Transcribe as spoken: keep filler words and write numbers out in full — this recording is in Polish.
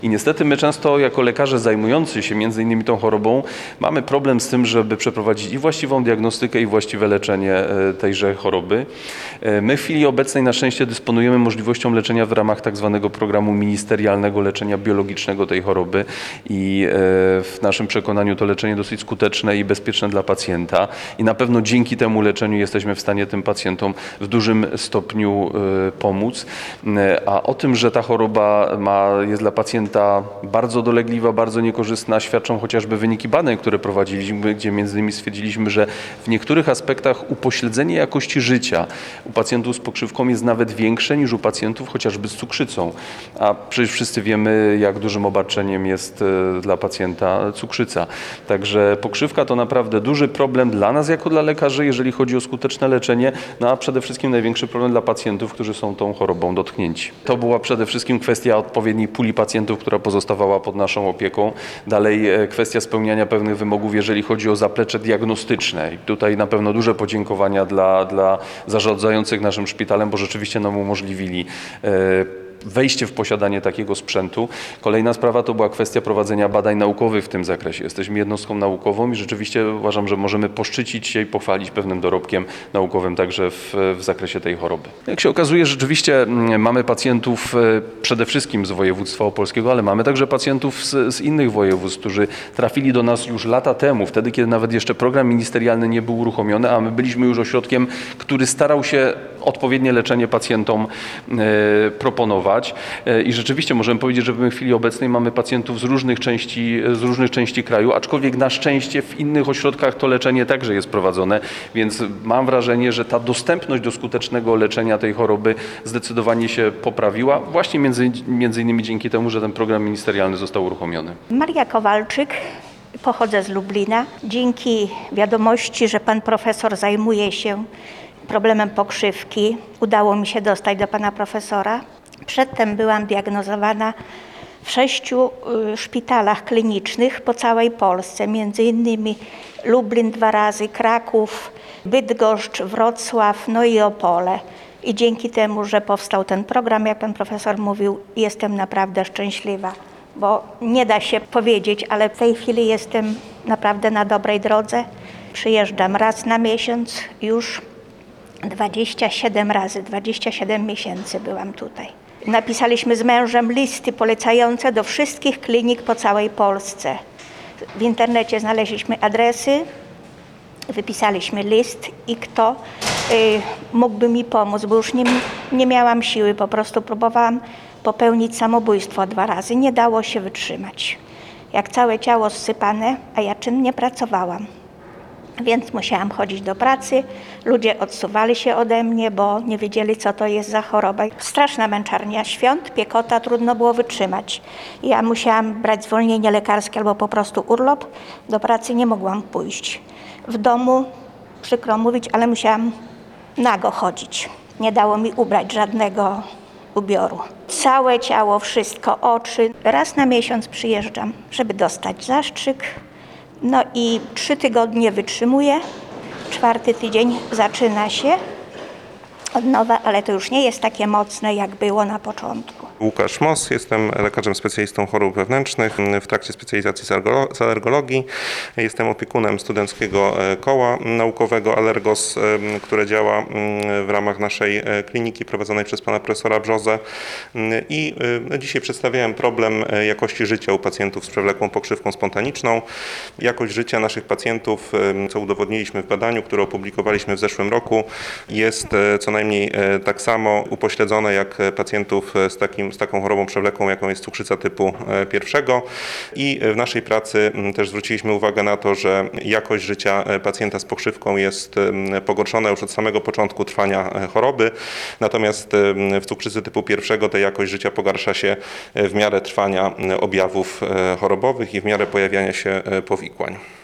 I niestety my często jako lekarze zajmujący się między innymi tą chorobą mamy problem z tym, żeby przeprowadzić i właściwą diagnostykę i właściwe leczenie tejże choroby. My w chwili obecnej na szczęście dysponujemy możliwością leczenia w ramach tak zwanego programu ministerialnego leczenia biologicznego tej choroby i w naszym przekonaniu to leczenie dosyć skuteczne i bezpieczne dla pacjenta i na pewno dzięki temu leczeniu jesteśmy w stanie tym pacjentom w dużym stopniu pomóc. A o tym, że ta choroba ma, jest dla pacjenta bardzo dolegliwa, bardzo niekorzystna, świadczą chociażby wyniki badań, które prowadziliśmy, gdzie między innymi stwierdziliśmy, że w niektórych aspektach upośledzenie jakości życia u pacjentów z pokrzywką jest nawet większe niż u pacjentów chociażby z cukrzycą. A przecież wszyscy wiemy, jak dużym obarczeniem jest dla pacjenta cukrzyca. Także pokrzywka to naprawdę duży problem dla nas jako dla lekarzy, jeżeli chodzi o skuteczne leczenie, no a przede wszystkim największy problem dla pacjentów, którzy są tą chorobą dotknięci. To była przede wszystkim kwestia odpowiedniej puli pacjentów, która pozostawała pod naszą opieką. Dalej kwestia spełniania pewnych wymogów, jeżeli chodzi o zaplecze diagnostyczne. I tutaj na pewno duże podziękowania dla, dla zarządzających naszym szpitalem, bo rzeczywiście nam umożliwili wejście w posiadanie takiego sprzętu. Kolejna sprawa to była kwestia prowadzenia badań naukowych w tym zakresie. Jesteśmy jednostką naukową i rzeczywiście uważam, że możemy poszczycić się i pochwalić pewnym dorobkiem naukowym także w, w zakresie tej choroby. Jak się okazuje, rzeczywiście mamy pacjentów przede wszystkim z województwa opolskiego, ale mamy także pacjentów z, z innych województw, którzy trafili do nas już lata temu, wtedy kiedy nawet jeszcze program ministerialny nie był uruchomiony, a my byliśmy już ośrodkiem, który starał się odpowiednie leczenie pacjentom e, proponować. I rzeczywiście możemy powiedzieć, że w chwili obecnej mamy pacjentów z różnych części, z różnych części kraju, aczkolwiek na szczęście w innych ośrodkach to leczenie także jest prowadzone, więc mam wrażenie, że ta dostępność do skutecznego leczenia tej choroby zdecydowanie się poprawiła, właśnie między, między innymi dzięki temu, że ten program ministerialny został uruchomiony. Maria Kowalczyk. Pochodzę z Lublina. Dzięki wiadomości, że pan profesor zajmuje się problemem pokrzywki, udało mi się dostać do pana profesora. Przedtem byłam diagnozowana w sześciu szpitalach klinicznych po całej Polsce, między innymi Lublin dwa razy, Kraków, Bydgoszcz, Wrocław, no i Opole. I dzięki temu, że powstał ten program, jak pan profesor mówił, jestem naprawdę szczęśliwa, bo nie da się powiedzieć, ale w tej chwili jestem naprawdę na dobrej drodze. Przyjeżdżam raz na miesiąc, już dwadzieścia siedem razy, dwadzieścia siedem miesięcy byłam tutaj. Napisaliśmy z mężem listy polecające do wszystkich klinik po całej Polsce. W internecie znaleźliśmy adresy, wypisaliśmy list i kto y, mógłby mi pomóc, bo już nie, nie miałam siły, po prostu próbowałam popełnić samobójstwo dwa razy. Nie dało się wytrzymać. Jak całe ciało zsypane, a ja czynnie pracowałam. Więc musiałam chodzić do pracy, ludzie odsuwali się ode mnie, bo nie wiedzieli, co to jest za choroba. Straszna męczarnia, świąt, piekota, trudno było wytrzymać. Ja musiałam brać zwolnienie lekarskie albo po prostu urlop, do pracy nie mogłam pójść. W domu, przykro mówić, ale musiałam nago chodzić. Nie dało mi ubrać żadnego ubioru. Całe ciało, wszystko, oczy. Raz na miesiąc przyjeżdżam, żeby dostać zastrzyk. No i trzy tygodnie wytrzymuję, czwarty tydzień zaczyna się od nowa, ale to już nie jest takie mocne, jak było na początku. Łukasz Mos, jestem lekarzem specjalistą chorób wewnętrznych w trakcie specjalizacji z alergologii. Jestem opiekunem studenckiego koła naukowego Alergos, które działa w ramach naszej kliniki prowadzonej przez pana profesora Brzozę. I dzisiaj przedstawiałem problem jakości życia u pacjentów z przewlekłą pokrzywką spontaniczną. Jakość życia naszych pacjentów, co udowodniliśmy w badaniu, które opublikowaliśmy w zeszłym roku, jest co najmniej tak samo upośledzone jak pacjentów z takim z taką chorobą przewlekłą, jaką jest cukrzyca typu pierwszego. I w naszej pracy też zwróciliśmy uwagę na to, że jakość życia pacjenta z pokrzywką jest pogorszona już od samego początku trwania choroby. Natomiast w cukrzycy typu pierwszego ta jakość życia pogarsza się w miarę trwania objawów chorobowych i w miarę pojawiania się powikłań.